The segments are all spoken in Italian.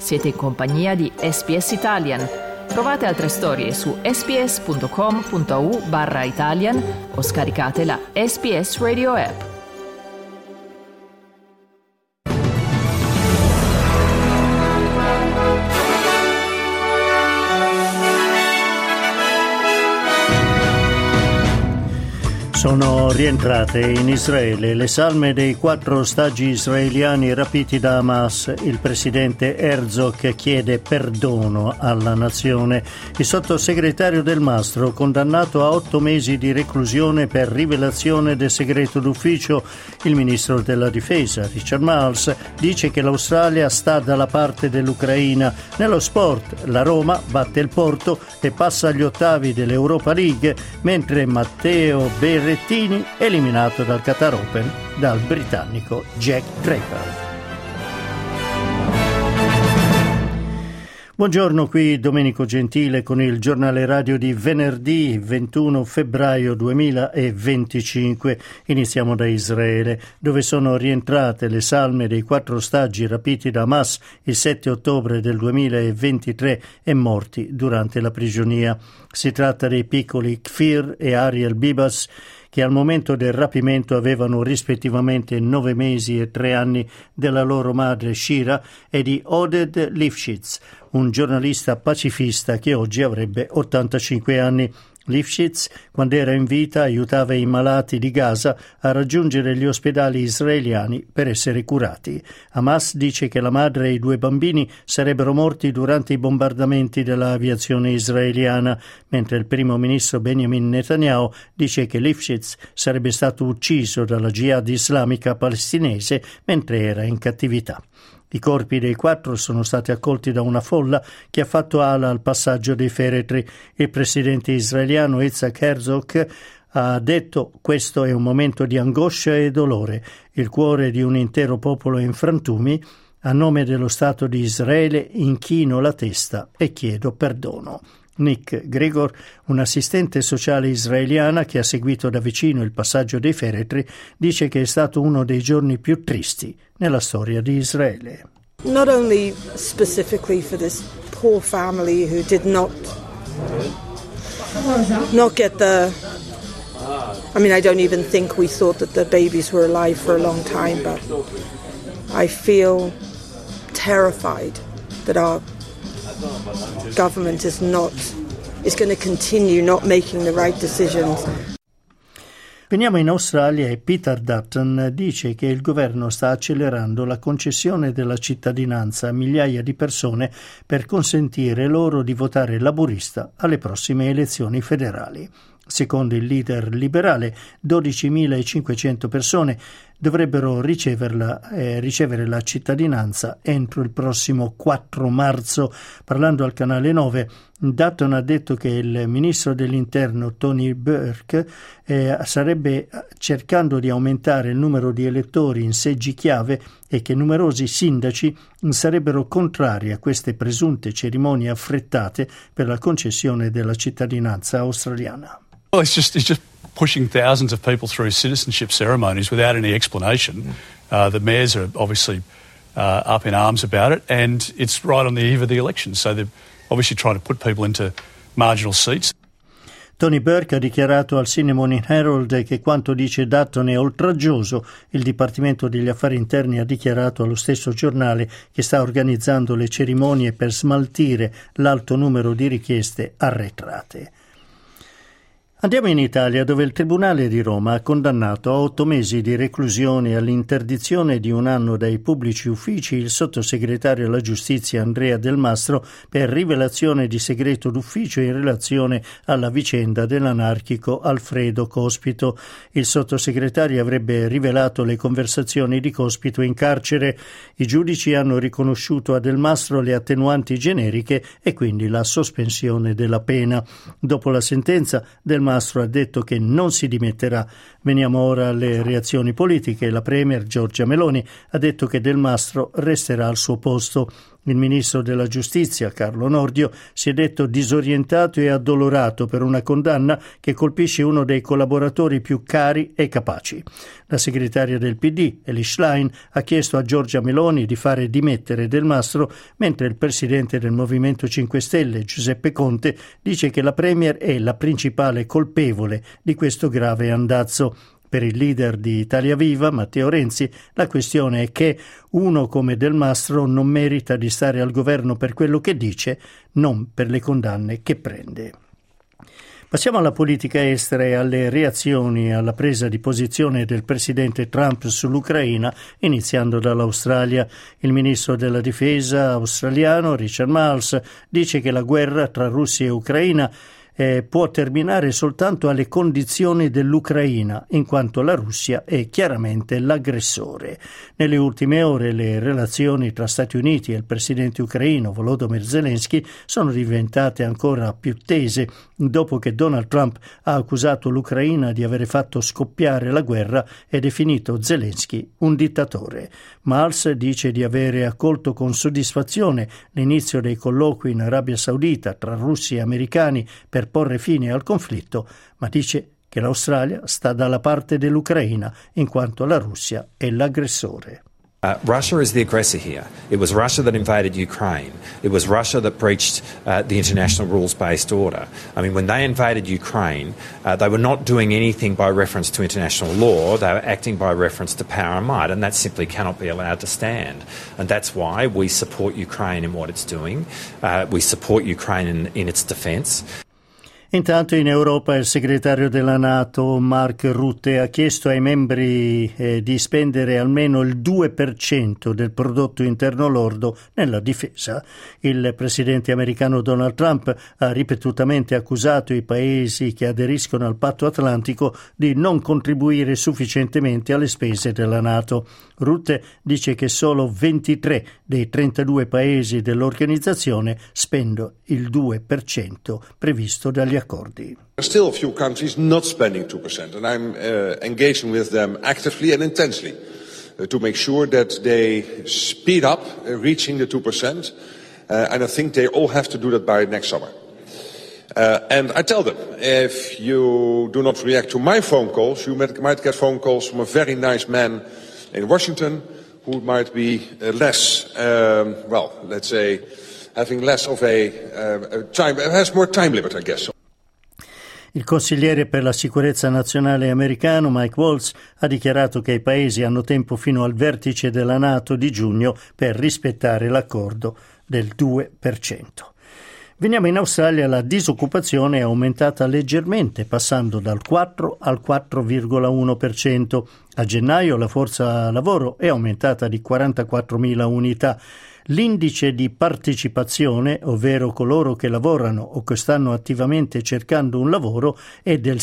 Siete in compagnia di SBS Italian. Trovate altre storie su sbs.com.au/Italian o scaricate la SBS Radio app. Sono rientrate in Israele le salme dei 4 ostaggi israeliani rapiti da Hamas. Il presidente Herzog chiede perdono alla nazione. Il sottosegretario Del Mastro condannato a 8 mesi di reclusione per rivelazione del segreto d'ufficio. Il ministro della difesa Richard Marles dice che l'Australia sta dalla parte dell'Ucraina. Nello sport la Roma batte il Porto e passa agli ottavi dell'Europa League, mentre Matteo Berrettini eliminato dal Qatar Open dal britannico Jack Draper. Buongiorno, qui Domenico Gentile con il giornale radio di venerdì 21 febbraio 2025. Iniziamo da Israele, dove sono rientrate le salme dei 4 ostaggi rapiti da Hamas il 7 ottobre del 2023 e morti durante la prigionia. Si tratta dei piccoli Kfir e Ariel Bibas, che al momento del rapimento avevano rispettivamente 9 mesi e 3 anni della loro madre Shira e di Oded Lifshitz, un giornalista pacifista che oggi avrebbe 85 anni. Lifshitz, quando era in vita, aiutava i malati di Gaza a raggiungere gli ospedali israeliani per essere curati. Hamas dice che la madre e i 2 bambini sarebbero morti durante i bombardamenti dell'aviazione israeliana, mentre il primo ministro Benjamin Netanyahu dice che Lifshitz sarebbe stato ucciso dalla Jihad islamica palestinese mentre era in cattività. I corpi dei 4 sono stati accolti da una folla che ha fatto ala al passaggio dei feretri. Il presidente israeliano Yitzhak Herzog ha detto: questo è un momento di angoscia e dolore. Il cuore di un intero popolo è in frantumi. A nome dello Stato di Israele inchino la testa e chiedo perdono. Nick Gregor, un'assistente sociale israeliana che ha seguito da vicino il passaggio dei feretri, dice che è stato uno dei giorni più tristi nella storia di Israele. Not only specifically for this poor family who did not get the I don't even think we thought that the babies were alive for a long time, but I feel terrified that our government is going to continue not making the right decisions. Veniamo in Australia e Peter Dutton dice che il governo sta accelerando la concessione della cittadinanza a migliaia di persone per consentire loro di votare laburista alle prossime elezioni federali. Secondo il leader liberale, 12.500 persone dovrebbero ricevere la cittadinanza entro il prossimo 4 marzo. Parlando al canale 9, Dutton ha detto che il ministro dell'interno Tony Burke starebbe cercando di aumentare il numero di elettori in seggi chiave e che numerosi sindaci sarebbero contrari a queste presunte cerimonie affrettate per la concessione della cittadinanza australiana. Well, it's just pushing thousands of people through citizenship ceremonies without any explanation. The mayors are obviously up in arms about it, and it's right on the eve of the election. So they're obviously trying to put people into marginal seats. Tony Burke ha dichiarato al Sydney Morning Herald che quanto dice Dutton è oltraggioso. Il Dipartimento degli Affari Interni ha dichiarato allo stesso giornale che sta organizzando le cerimonie per smaltire l'alto numero di richieste arretrate. Andiamo in Italia, dove il Tribunale di Roma ha condannato a 8 mesi di reclusione e all'interdizione di 1 anno dai pubblici uffici il sottosegretario alla giustizia Andrea Del Mastro per rivelazione di segreto d'ufficio in relazione alla vicenda dell'anarchico Alfredo Cospito. Il sottosegretario avrebbe rivelato le conversazioni di Cospito in carcere. I giudici hanno riconosciuto a Del Mastro le attenuanti generiche e quindi la sospensione della pena. Dopo la sentenza, Del Mastro ha detto che non si dimetterà. Veniamo ora alle reazioni politiche. La premier Giorgia Meloni ha detto che Del Mastro resterà al suo posto. Il ministro della Giustizia, Carlo Nordio, si è detto disorientato e addolorato per una condanna che colpisce uno dei collaboratori più cari e capaci. La segretaria del PD, Elly Schlein, ha chiesto a Giorgia Meloni di fare dimettere Del Mastro, mentre il presidente del Movimento 5 Stelle, Giuseppe Conte, dice che la Premier è la principale colpevole di questo grave andazzo. Per il leader di Italia Viva, Matteo Renzi, la questione è che uno come Del Mastro non merita di stare al governo per quello che dice, non per le condanne che prende. Passiamo alla politica estera e alle reazioni alla presa di posizione del presidente Trump sull'Ucraina, iniziando dall'Australia. Il ministro della difesa australiano, Richard Marles, dice che la guerra tra Russia e Ucraina può terminare soltanto alle condizioni dell'Ucraina, in quanto la Russia è chiaramente l'aggressore. Nelle ultime ore le relazioni tra Stati Uniti e il presidente ucraino Volodymyr Zelensky sono diventate ancora più tese dopo che Donald Trump ha accusato l'Ucraina di avere fatto scoppiare la guerra e definito Zelensky un dittatore. Marles dice di avere accolto con soddisfazione l'inizio dei colloqui in Arabia Saudita tra russi e americani per porre fine al conflitto, ma dice che l'Australia sta dalla parte dell'Ucraina in quanto la Russia è l'aggressore. Russia is the aggressor here. It was Russia that invaded Ukraine. It was Russia that breached the international rules-based order. I mean, when they invaded Ukraine, they were not doing anything by reference to international law. They were acting by reference to power and might, and that simply cannot be allowed to stand. And that's why we support Ukraine in what it's doing. We support Ukraine in its defence. Intanto in Europa il segretario della NATO Mark Rutte ha chiesto ai membri di spendere almeno il 2% del prodotto interno lordo nella difesa. Il presidente americano Donald Trump ha ripetutamente accusato i paesi che aderiscono al patto atlantico di non contribuire sufficientemente alle spese della NATO. Rutte dice che solo 23 dei 32 paesi dell'organizzazione spendono il 2% previsto dagli accordi. There are still a few countries not spending 2%, and I'm engaging with them actively and intensely to make sure that they speed up reaching the 2%, and I think they all have to do that by next summer. And I tell them, if you do not react to my phone calls, you might get phone calls from a very nice man in Washington who might be less, let's say, having less of a time, has more time limit, I guess. Il consigliere per la sicurezza nazionale americano Mike Waltz ha dichiarato che i paesi hanno tempo fino al vertice della NATO di giugno per rispettare l'accordo del 2%. Veniamo in Australia, la disoccupazione è aumentata leggermente, passando dal 4 al 4,1%. A gennaio la forza lavoro è aumentata di 44.000 unità. L'indice di partecipazione, ovvero coloro che lavorano o che stanno attivamente cercando un lavoro, è del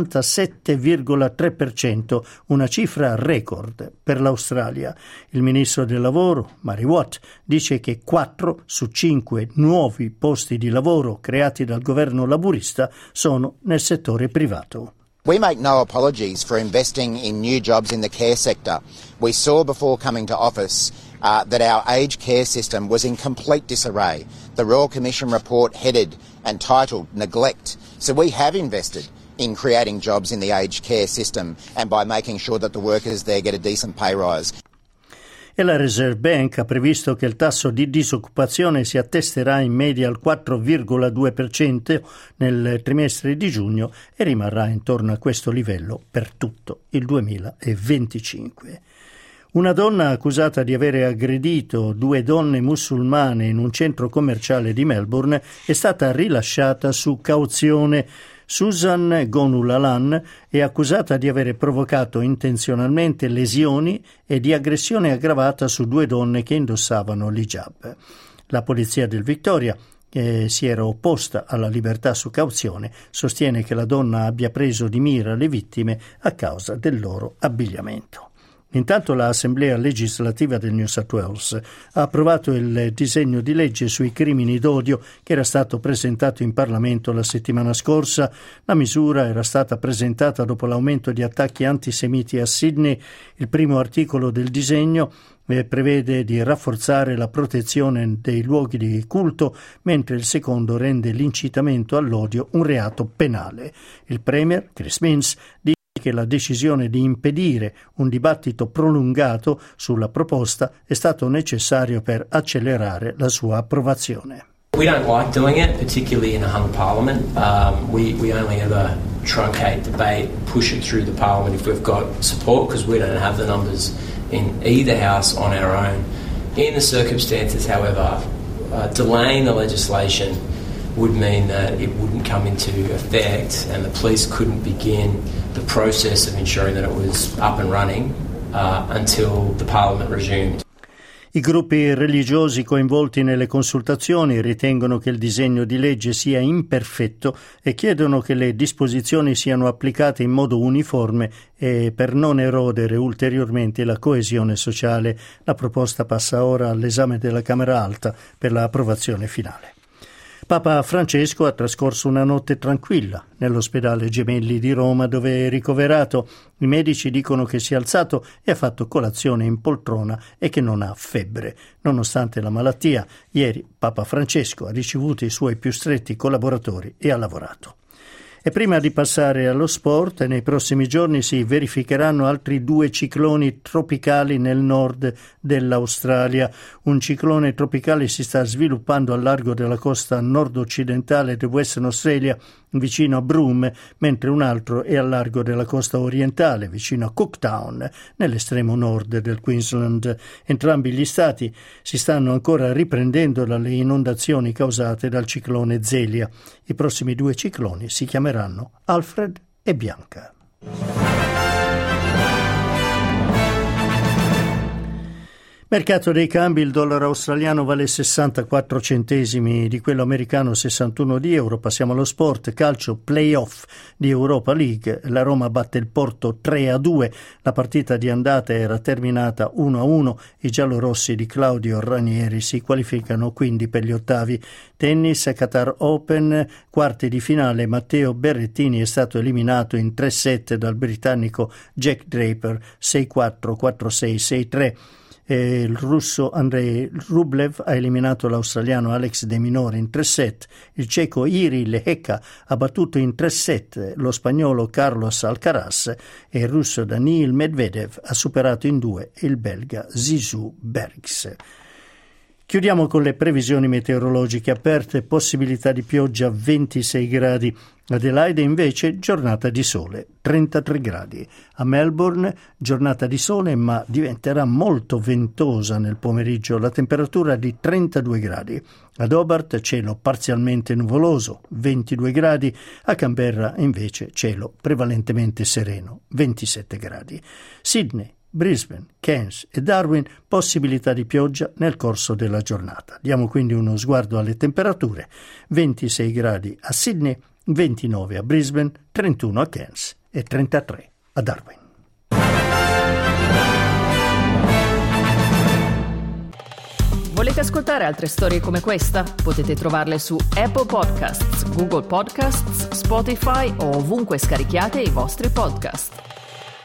67,3%, una cifra record per l'Australia. Il ministro del lavoro, Mary Watt, dice che 4 su 5 nuovi posti di lavoro creati dal governo laburista sono nel settore privato. We make no apologies for investing in new jobs in the care sector. We saw before coming to office that our aged care system was in complete disarray. The Royal Commission report headed and titled Neglect. So we have invested in creating jobs in the aged care system and by making sure that the workers there get a decent pay rise. E la Reserve Bank ha previsto che il tasso di disoccupazione si attesterà in media al 4,2% nel trimestre di giugno e rimarrà intorno a questo livello per tutto il 2025. Una donna accusata di avere aggredito 2 donne musulmane in un centro commerciale di Melbourne è stata rilasciata su cauzione. Susan Gonulalan è accusata di avere provocato intenzionalmente lesioni e di aggressione aggravata su 2 donne che indossavano l'hijab. La polizia del Victoria, che si era opposta alla libertà su cauzione, sostiene che la donna abbia preso di mira le vittime a causa del loro abbigliamento. Intanto l'Assemblea legislativa del New South Wales ha approvato il disegno di legge sui crimini d'odio che era stato presentato in Parlamento la settimana scorsa. La misura era stata presentata dopo l'aumento di attacchi antisemiti a Sydney. Il primo articolo del disegno prevede di rafforzare la protezione dei luoghi di culto, mentre il secondo rende l'incitamento all'odio un reato penale. Il Premier, Chris Minns, dice che la decisione di impedire un dibattito prolungato sulla proposta è stato necessario per accelerare la sua approvazione. We don't like doing it, particularly in a hung parliament. We only ever truncate debate, push it through the parliament if we've got support, because we don't have the numbers in either house on our own. In the circumstances, however, delaying the legislation would mean that it wouldn't come into effect and the police couldn't begin the process of ensuring that it was up and running until the parliament resumed. I gruppi religiosi coinvolti nelle consultazioni ritengono che il disegno di legge sia imperfetto e chiedono che le disposizioni siano applicate in modo uniforme e per non erodere ulteriormente la coesione sociale. La proposta passa ora all'esame della Camera Alta per l'approvazione finale. Papa Francesco ha trascorso una notte tranquilla nell'ospedale Gemelli di Roma, dove è ricoverato. I medici dicono che si è alzato e ha fatto colazione in poltrona e che non ha febbre. Nonostante la malattia, ieri Papa Francesco ha ricevuto i suoi più stretti collaboratori e ha lavorato. E prima di passare allo sport, nei prossimi giorni si verificheranno altri 2 cicloni tropicali nel nord dell'Australia. Un ciclone tropicale si sta sviluppando al largo della costa nord-occidentale di Western Australia, vicino a Broome, mentre un altro è al largo della costa orientale, vicino a Cooktown, nell'estremo nord del Queensland. Entrambi gli stati si stanno ancora riprendendo dalle inondazioni causate dal ciclone Zelia. I prossimi 2 cicloni si chiameranno Alfred e Bianca. Mercato dei cambi: il dollaro australiano vale 64 centesimi di quello americano, 61 di euro. Passiamo allo sport. Calcio, playoff di Europa League. La Roma batte il Porto 3-2. La partita di andata era terminata 1-1. I giallorossi di Claudio Ranieri si qualificano quindi per gli ottavi. Tennis, Qatar Open, quarti di finale. Matteo Berrettini è stato eliminato in 3 set dal britannico Jack Draper, 6-4, 4-6, 6-3. Il russo Andrei Rublev ha eliminato l'australiano Alex De Minaur in 3 set. Il ceco Iri Lehecka ha battuto in 3 set lo spagnolo Carlos Alcaraz e il russo Daniil Medvedev ha superato in 2 il belga Zizou Bergs. Chiudiamo con le previsioni meteorologiche aperte: possibilità di pioggia 26 gradi. Adelaide invece giornata di sole, 33 gradi. A Melbourne giornata di sole ma diventerà molto ventosa nel pomeriggio, la temperatura di 32 gradi. Ad Hobart cielo parzialmente nuvoloso, 22 gradi. A Canberra invece cielo prevalentemente sereno, 27 gradi. Sydney, Brisbane, Cairns e Darwin possibilità di pioggia nel corso della giornata. Diamo quindi uno sguardo alle temperature: 26 gradi a Sydney, 29 a Brisbane, 31 a Cairns e 33 a Darwin. Volete ascoltare altre storie come questa? Potete trovarle su Apple Podcasts, Google Podcasts, Spotify o ovunque scarichiate i vostri podcast.